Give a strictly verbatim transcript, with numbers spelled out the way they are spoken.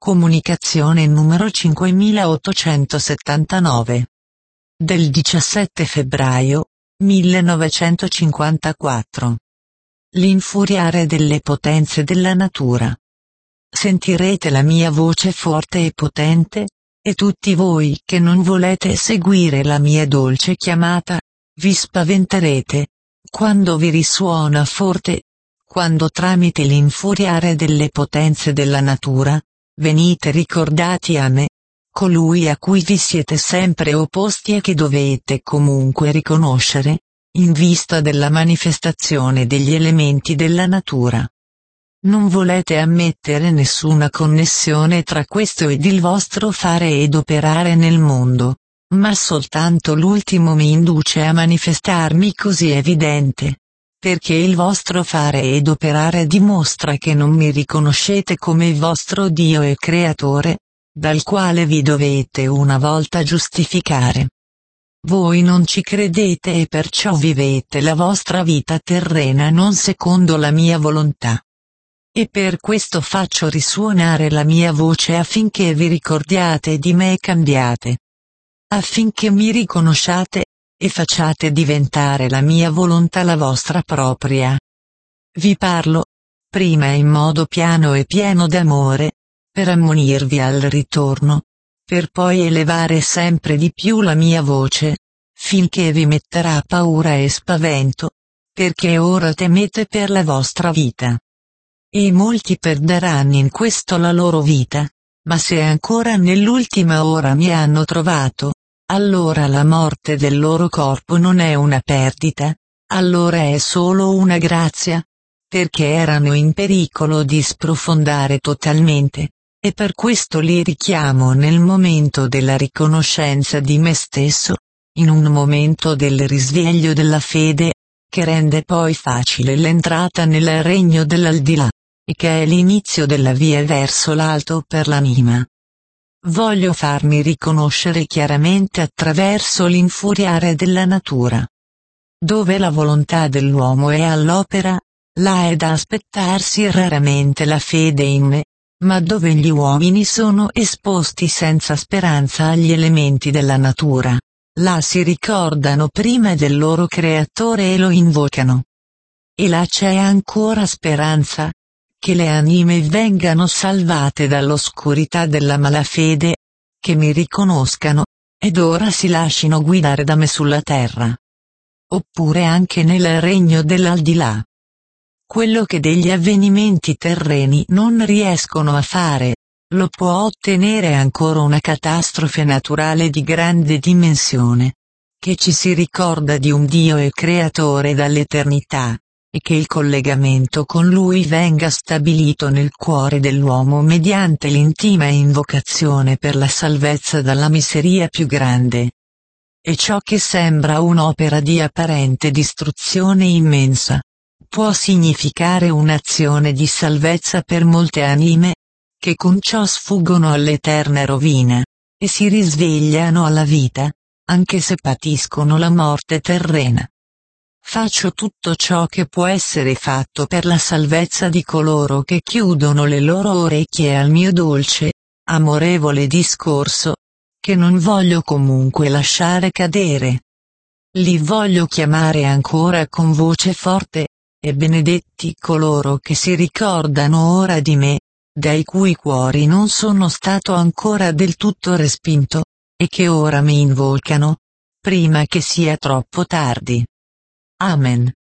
Comunicazione numero cinquemilaottocentosettantanove. Del diciassette febbraio, millenovecentocinquantaquattro. L'infuriare delle potenze della natura. Sentirete la mia voce forte e potente, e tutti voi che non volete seguire la mia dolce chiamata, vi spaventerete, quando vi risuona forte, quando tramite l'infuriare delle potenze della natura, venite ricordati a me, colui a cui vi siete sempre opposti e che dovete comunque riconoscere, in vista della manifestazione degli elementi della natura. Non volete ammettere nessuna connessione tra questo ed il vostro fare ed operare nel mondo, ma soltanto l'ultimo mi induce a manifestarmi così evidente, perché il vostro fare ed operare dimostra che non mi riconoscete come il vostro Dio e Creatore, dal quale vi dovete una volta giustificare. Voi non ci credete e perciò vivete la vostra vita terrena non secondo la mia volontà. E per questo faccio risuonare la mia voce affinché vi ricordiate di me e cambiate. Affinché mi riconosciate, e facciate diventare la mia volontà la vostra propria. Vi parlo, prima in modo piano e pieno d'amore, per ammonirvi al ritorno, per poi elevare sempre di più la mia voce, finché vi metterà paura e spavento, perché ora temete per la vostra vita. E molti perderanno in questo la loro vita, ma se ancora nell'ultima ora mi hanno trovato, allora la morte del loro corpo non è una perdita, allora è solo una grazia, perché erano in pericolo di sprofondare totalmente, e per questo li richiamo nel momento della riconoscenza di me stesso, in un momento del risveglio della fede, che rende poi facile l'entrata nel regno dell'aldilà, e che è l'inizio della via verso l'alto per l'anima. Voglio farmi riconoscere chiaramente attraverso l'infuriare della natura. Dove la volontà dell'uomo è all'opera, là è da aspettarsi raramente la fede in me, ma dove gli uomini sono esposti senza speranza agli elementi della natura, là si ricordano prima del loro creatore e lo invocano. E là c'è ancora speranza, che le anime vengano salvate dall'oscurità della malafede, che mi riconoscano, ed ora si lascino guidare da me sulla terra. Oppure anche nel regno dell'aldilà. Quello che degli avvenimenti terreni non riescono a fare, lo può ottenere ancora una catastrofe naturale di grande dimensione, che ci si ricorda di un Dio e Creatore dall'eternità, e che il collegamento con Lui venga stabilito nel cuore dell'uomo mediante l'intima invocazione per la salvezza dalla miseria più grande. E ciò che sembra un'opera di apparente distruzione immensa, può significare un'azione di salvezza per molte anime, che con ciò sfuggono all'eterna rovina, e si risvegliano alla vita, anche se patiscono la morte terrena. Faccio tutto ciò che può essere fatto per la salvezza di coloro che chiudono le loro orecchie al mio dolce, amorevole discorso, che non voglio comunque lasciare cadere. Li voglio chiamare ancora con voce forte, e benedetti coloro che si ricordano ora di me, dai cui cuori non sono stato ancora del tutto respinto, e che ora mi invocano, prima che sia troppo tardi. Amen.